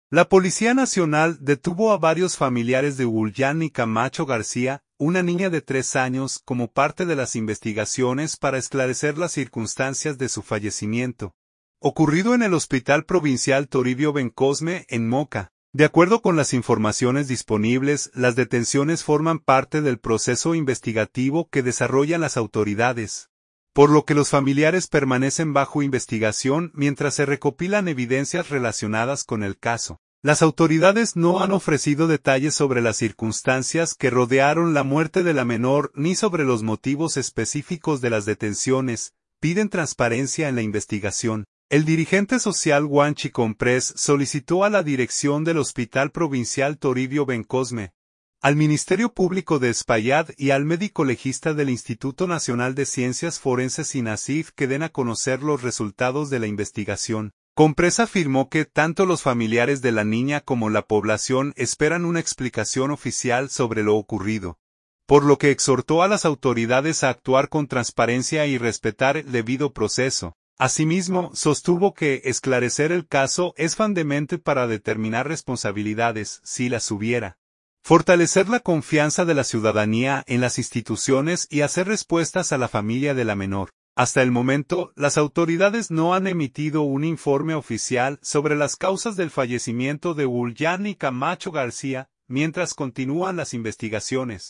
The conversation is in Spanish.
La Policía Nacional detuvo a varios familiares de Ulyani Camacho García, una niña de 3 años, como parte de las investigaciones para esclarecer las circunstancias de su fallecimiento, ocurrido en el Hospital Provincial Toribio Bencosme, en Moca. De acuerdo con las informaciones disponibles, las detenciones forman parte del proceso investigativo que desarrollan las autoridades, por lo que los familiares permanecen bajo investigación mientras se recopilan evidencias relacionadas con el caso. Las autoridades no han ofrecido detalles sobre las circunstancias que rodearon la muerte de la menor ni sobre los motivos específicos de las detenciones. Piden transparencia en la investigación. El dirigente social Juanchi Comprés solicitó a la dirección del Hospital Provincial Toribio Bencosme, al Ministerio Público de Espaillat y al médico legista del Instituto Nacional de Ciencias Forenses INACIF que den a conocer los resultados de la investigación. Comprés afirmó que tanto los familiares de la niña como la población esperan una explicación oficial sobre lo ocurrido, por lo que exhortó a las autoridades a actuar con transparencia y respetar el debido proceso. Asimismo, sostuvo que esclarecer el caso es fundamental para determinar responsabilidades, si las hubiera, fortalecer la confianza de la ciudadanía en las instituciones y hacer respuestas a la familia de la menor. Hasta el momento, las autoridades no han emitido un informe oficial sobre las causas del fallecimiento de Ulyani Camacho García, mientras continúan las investigaciones.